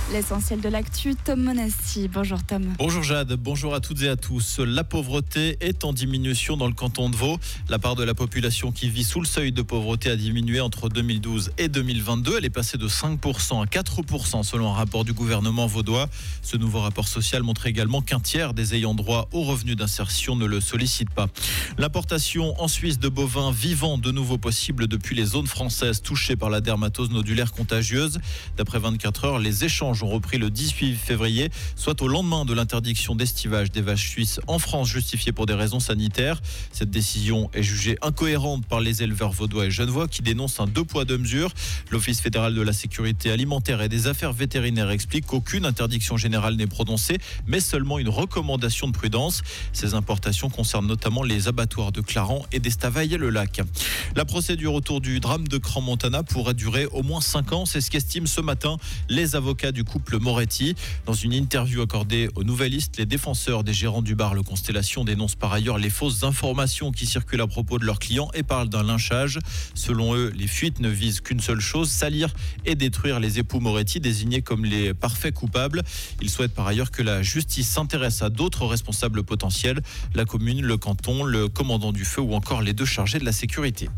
L'essentiel de l'actu, Tom Monesti. Bonjour Tom. Bonjour Jade, bonjour à toutes et à tous. La pauvreté est en diminution dans le canton de Vaud. La part de la population qui vit sous le seuil de pauvreté a diminué entre 2012 et 2022. Elle est passée de 5% à 4% selon un rapport du gouvernement vaudois. Ce nouveau rapport social montre également qu'un tiers des ayants droit aux revenus d'insertion ne le sollicitent pas. L'importation en Suisse de bovins vivants de nouveau possible depuis les zones françaises touchées par la dermatose nodulaire contagieuse. D'après 24 heures, les échanges ont repris le 18 février, soit au lendemain de l'interdiction d'estivage des vaches suisses en France, justifiée pour des raisons sanitaires. Cette décision est jugée incohérente par les éleveurs vaudois et genevois qui dénoncent un 2 poids 2 mesures. L'Office fédéral de la sécurité alimentaire et des affaires vétérinaires explique qu'aucune interdiction générale n'est prononcée, mais seulement une recommandation de prudence. Ces importations concernent notamment les abattoirs de Clarens et d'Estavayer-le-Lac. La procédure autour du drame de Crans-Montana pourrait durer au moins 5 ans. C'est ce qu'estiment ce matin les avocats du couple Moretti. Dans une interview accordée au Nouvelliste, les défenseurs des gérants du bar Le Constellation dénoncent par ailleurs les fausses informations qui circulent à propos de leurs clients et parlent d'un lynchage. Selon eux, les fuites ne visent qu'une seule chose, salir et détruire les époux Moretti, désignés comme les parfaits coupables. Ils souhaitent par ailleurs que la justice s'intéresse à d'autres responsables potentiels, la commune, le canton, le commandant du feu ou encore les 2 chargés de la sécurité.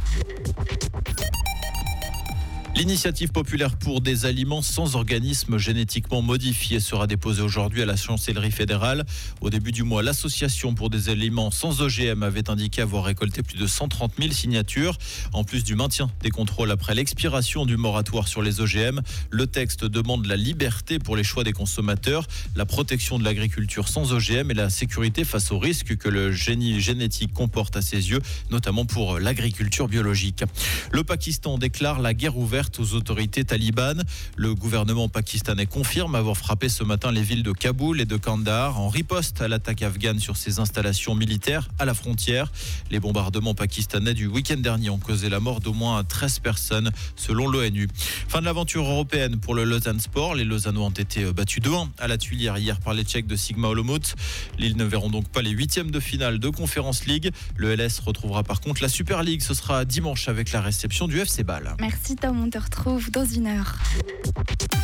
L'initiative populaire pour des aliments sans organismes génétiquement modifiés sera déposée aujourd'hui à la chancellerie fédérale. Au début du mois, l'association pour des aliments sans OGM avait indiqué avoir récolté plus de 130 000 signatures. En plus du maintien des contrôles après l'expiration du moratoire sur les OGM, le texte demande la liberté pour les choix des consommateurs, la protection de l'agriculture sans OGM et la sécurité face aux risques que le génie génétique comporte à ses yeux, notamment pour l'agriculture biologique. Le Pakistan déclare la guerre ouverte aux autorités talibanes. Le gouvernement pakistanais confirme avoir frappé ce matin les villes de Kaboul et de Kandahar en riposte à l'attaque afghane sur ses installations militaires à la frontière. Les bombardements pakistanais du week-end dernier ont causé la mort d'au moins 13 personnes selon l'ONU. Fin de l'aventure européenne pour le Lausanne Sport. Les Lausannois ont été battus 2-1 à la Tuilière hier par les Tchèques de Sigma Olomouc. Lille ne verront donc pas les 8e de finale de Conference League. Le LS retrouvera par contre la Super League. Ce sera dimanche avec la réception du FC Bâle. Merci Tom, on te retrouve dans 1 heure.